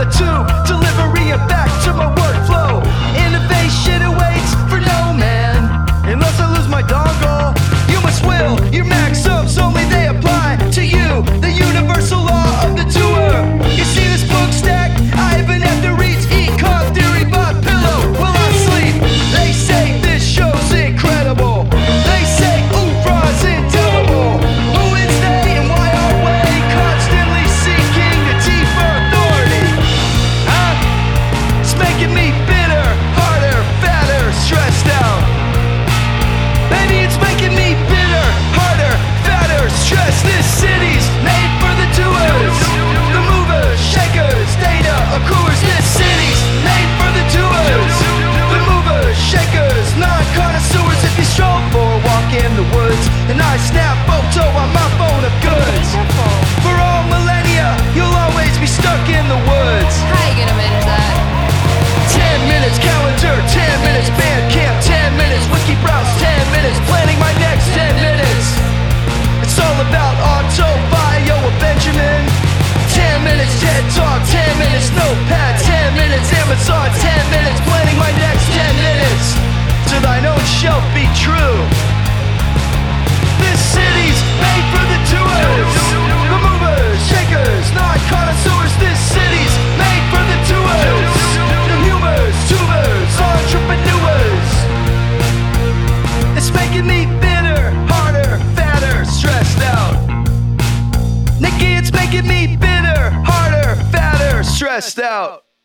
the tube, delivery and back to my workflow. Innovation awaits for no man, unless I lose my dongle. You must will your maxims, only they apply to you. The universal law of the doer. You see this book stack? I even have to read econ theory by pillow while I sleep. They say this show's incredible. They say oofra's indelible. Who is they and why are we constantly seeking a deeper authority? Huh? It's making me bitter, harder, fatter, stressed out. Baby, it's making me bitter, harder, fatter, stressed. This city's made for the doers, the movers, shakers, data accruers. This city's made for the doers, the movers, shakers, non-connoisseurs. If you stroll or walk in the woods, and I snap photo on my phone of goods. For all millennia, you'll always be stuck in the woods. How you gonna manage that? 10 minutes calendar, 10 minutes band camp, 10 minutes wiki browse, 10 minutes planning my next 10 minutes. It's all about auto-bio of Benjamin. 10 minutes TED Talk, 10 minutes notepad, 10 minutes Amazon, 10 minutes planning my next 10 minutes. To thine own shelf be true. This city's made for the doers, the movers, shakers, non-connoisseurs. This city's made for the doers, the humors, tubers, entrepreneurs. It's making me bitter, harder, fatter, stressed out. Nikki, it's making me bitter, harder, fatter, stressed out.